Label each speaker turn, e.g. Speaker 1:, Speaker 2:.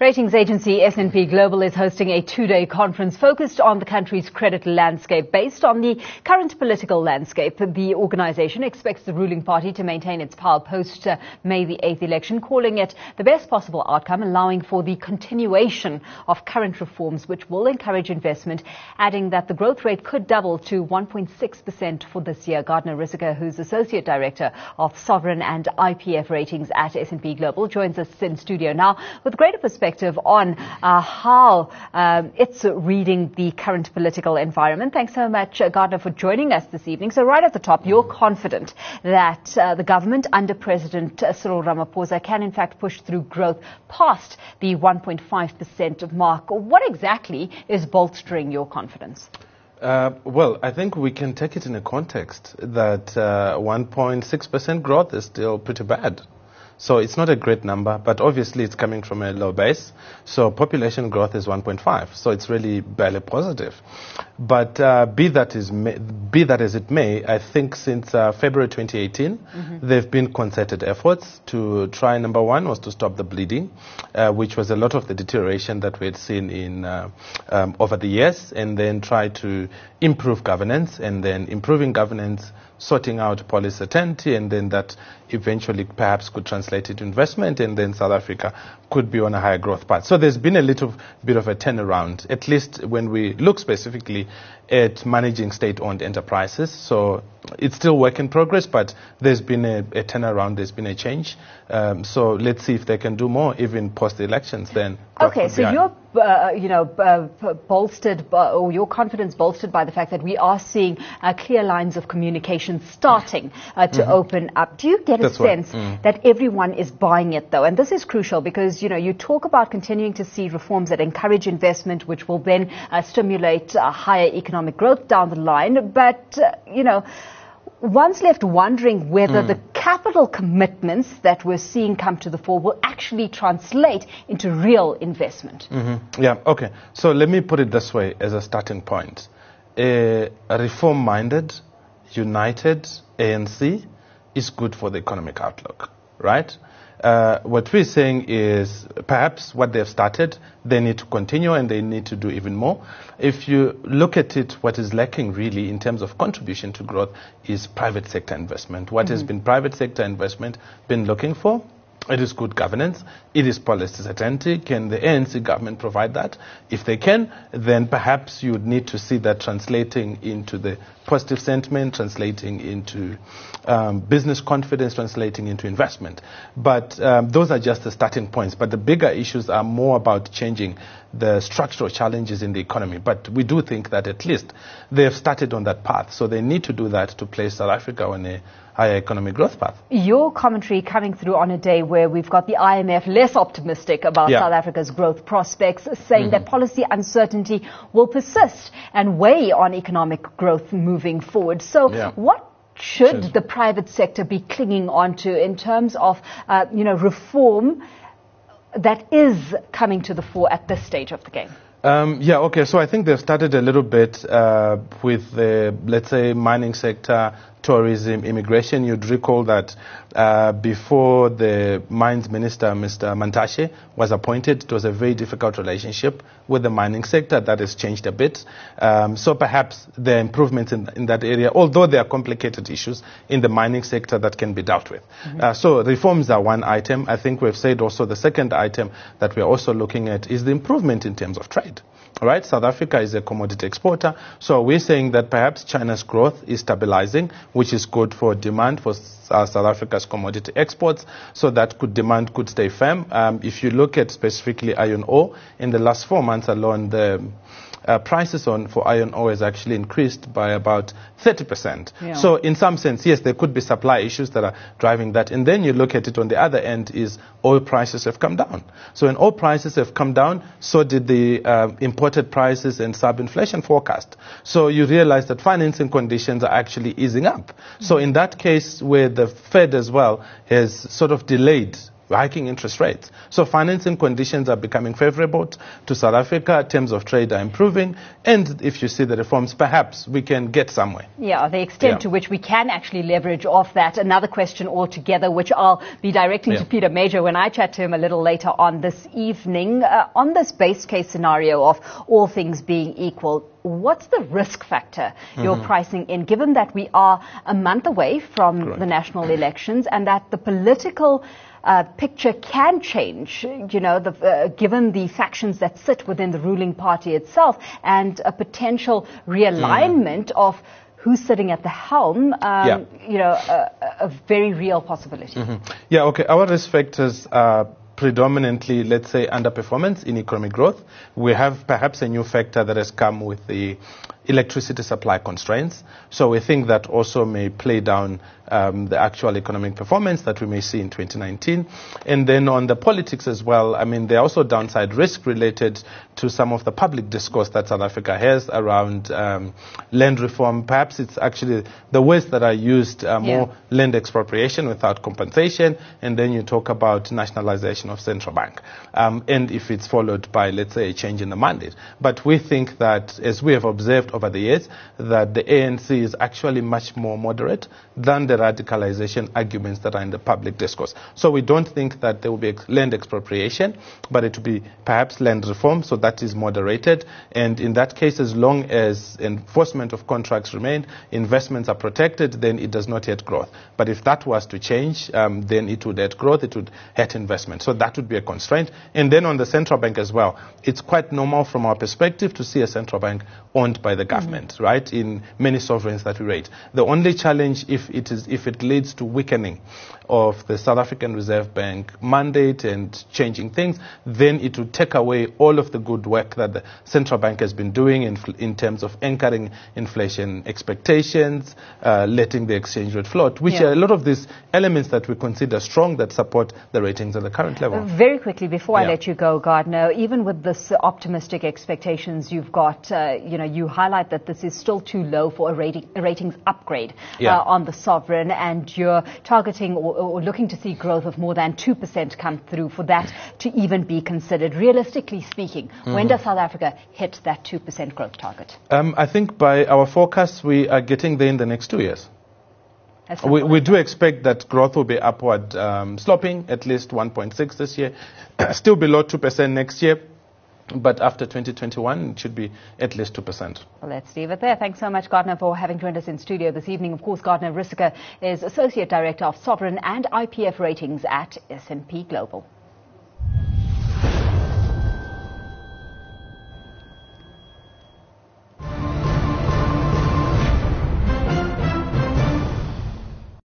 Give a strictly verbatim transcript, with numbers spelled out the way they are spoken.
Speaker 1: Ratings agency S and P Global is hosting a two-day conference focused on the country's credit landscape. Based on the current political landscape, the organization expects the ruling party to maintain its power post uh, May the eighth election, calling it the best possible outcome, allowing for the continuation of current reforms which will encourage investment, adding that the growth rate could double to one point six percent for this year. Gardner Rissiker, who's Associate Director of Sovereign and I P F Ratings at S and P Global, joins us in studio now with greater perspective on uh, how um, it's reading the current political environment. Thanks so much, uh, Gardner, for joining us this evening. So right at the top, you're confident that uh, the government under President uh, Cyril Ramaphosa can in fact push through growth past the one point five percent mark. What exactly is bolstering your confidence?
Speaker 2: Uh, well, I think we can take it in a context that uh, one point six percent growth is still pretty bad. So it's not a great number, but obviously it's coming from a low base. So population growth is one point five, so it's really barely positive. But uh, be that is may, be that as it may, I think since uh, February twenty eighteen, mm-hmm. there have been concerted efforts to try. Number one was to stop the bleeding, uh, which was a lot of the deterioration that we had seen in uh, um, over the years, and then try to improve governance, and then improving governance, sorting out policy certainty, and then that eventually perhaps could translate into investment, and then South Africa could be on a higher growth path. So there's been a little bit of a turnaround, at least when we look specifically at managing state-owned enterprises. So it's still work in progress, but there's been a, a turnaround, there's been a change. Um, so let's see if they can do more, even post the elections then.
Speaker 1: Okay, so you're, uh, you know, uh, bolstered, by, or your confidence bolstered by the fact that we are seeing uh, clear lines of communication starting uh, to mm-hmm. open up. Do you get a
Speaker 2: That's
Speaker 1: sense
Speaker 2: right. mm.
Speaker 1: that everyone is buying it, though? And this is crucial because, you know, you talk about continuing to see reforms that encourage investment, which will then uh, stimulate uh, higher economic growth down the line. But, uh, you know, one's left wondering whether mm. the capital commitments that we're seeing come to the fore will actually translate into real investment.
Speaker 2: Mm-hmm. Yeah, okay. So let me put it this way as a starting point. A, a reform-minded, united A N C is good for the economic outlook, right? Uh, what we're saying is perhaps what they've started, they need to continue and they need to do even more. If you look at it, what is lacking really in terms of contribution to growth is private sector investment. What mm-hmm. has been private sector investment been looking for? It is good governance. It is policy certainty. Can the A N C government provide that? If they can, then perhaps you would need to see that translating into the positive sentiment, translating into um, business confidence, translating into investment. But um, those are just the starting points. But the bigger issues are more about changing the structural challenges in the economy. But we do think that at least they have started on that path. So they need to do that to place South Africa on a higher economic growth path.
Speaker 1: Your commentary coming through on a day where we've got the I M F less optimistic about yeah. South Africa's growth prospects, saying mm-hmm. that policy uncertainty will persist and weigh on economic growth moving forward. So yeah. what should, should the private sector be clinging on to in terms of, uh, you know, reform that is coming to the fore at this stage of the game?
Speaker 2: Um, yeah, okay. So I think they've started a little bit uh, with the, let's say, mining sector, tourism, immigration. You'd recall that uh, before the mines minister, Mister Mantashe, was appointed, it was a very difficult relationship with the mining sector. That has changed a bit. Um, so perhaps there are improvements in, in that area, although there are complicated issues in the mining sector that can be dealt with. Mm-hmm. Uh, so reforms are one item. I think we've said also the second item that we're also looking at is the improvement in terms of trade. All right, South Africa is a commodity exporter, so we're saying that perhaps China's growth is stabilizing, which is good for demand for uh, South Africa's commodity exports, so that could demand could stay firm. Um, if you look at specifically iron ore, in the last four months alone, the uh, prices on for iron ore has actually increased by about thirty percent. Yeah. So in some sense, yes, there could be supply issues that are driving that. And then you look at it on the other end is oil prices have come down. So when oil prices have come down, so did the uh, imported prices and sub-inflation forecast. So you realize that financing conditions are actually easing up. Mm-hmm. So in that case, where the Fed as well has sort of delayed hiking interest rates. So financing conditions are becoming favorable to South Africa. Terms of trade are improving. And if you see the reforms, perhaps we can get somewhere.
Speaker 1: Yeah, the extent
Speaker 2: yeah.
Speaker 1: to which we can actually leverage off that. Another question altogether, which I'll be directing
Speaker 2: yeah.
Speaker 1: to Peter Major when I chat to him a little later on this evening. Uh, on this base case scenario of all things being equal, what's the risk factor you're mm-hmm. pricing in, given that we are a month away from Correct. the national elections and that the political uh, picture can change, you know, the, uh, given the factions that sit within the ruling party itself and a potential realignment mm. of who's sitting at the helm, um,
Speaker 2: yeah.
Speaker 1: you know, a, a very real possibility.
Speaker 2: Mm-hmm. Yeah, okay. Our risk factors are predominantly, let's say, underperformance in economic growth. We have perhaps a new factor that has come with the electricity supply constraints. So we think that also may play down um, the actual economic performance that we may see in twenty nineteen. And then on the politics as well, I mean, there are also downside risk related to some of the public discourse that South Africa has around um, land reform. Perhaps it's actually the words that are used are more yeah. land expropriation without compensation, and then you talk about nationalization of central bank. Um, and if it's followed by, let's say, a change in the mandate. But we think that, as we have observed over the years, that the A N C is actually much more moderate than the radicalization arguments that are in the public discourse. So we don't think that there will be land expropriation, but it will be perhaps land reform, so that is moderated. And in that case, as long as enforcement of contracts remain, investments are protected, then it does not hurt growth. But if that was to change, um, then it would hurt growth, it would hurt investment. So that would be a constraint. And then on the central bank as well, it's quite normal from our perspective to see a central bank owned by the government, mm-hmm. right, in many sovereigns that we rate. The only challenge, if it is if it leads to weakening of the South African Reserve Bank mandate and changing things, then it would take away all of the good work that the central bank has been doing in, in terms of anchoring inflation expectations, uh, letting the exchange rate float, which yeah. are a lot of these elements that we consider strong that support the ratings at the current level.
Speaker 1: Uh, very quickly, before
Speaker 2: yeah.
Speaker 1: I let you go, Gardner, even with this uh, optimistic expectations you've got, uh, you know, you highlight that this is still too low for a, rating, a ratings upgrade
Speaker 2: yeah.
Speaker 1: uh, on the sovereign, and you're targeting or, or looking to see growth of more than two percent come through for that to even be considered. Realistically speaking, mm-hmm. when does South Africa hit that two percent growth target?
Speaker 2: Um, I think by our forecast, we are getting there in the next two years. We, we do expect that growth will be upward um, sloping, at least one point six this year, still below two percent next year. But after twenty twenty-one, it should be at least two percent.
Speaker 1: Well, let's leave it there. Thanks so much, Gardner, for having joined us in studio this evening. Of course, Gardner Rissiker is Associate Director of Sovereign and I P F Ratings at S and P Global.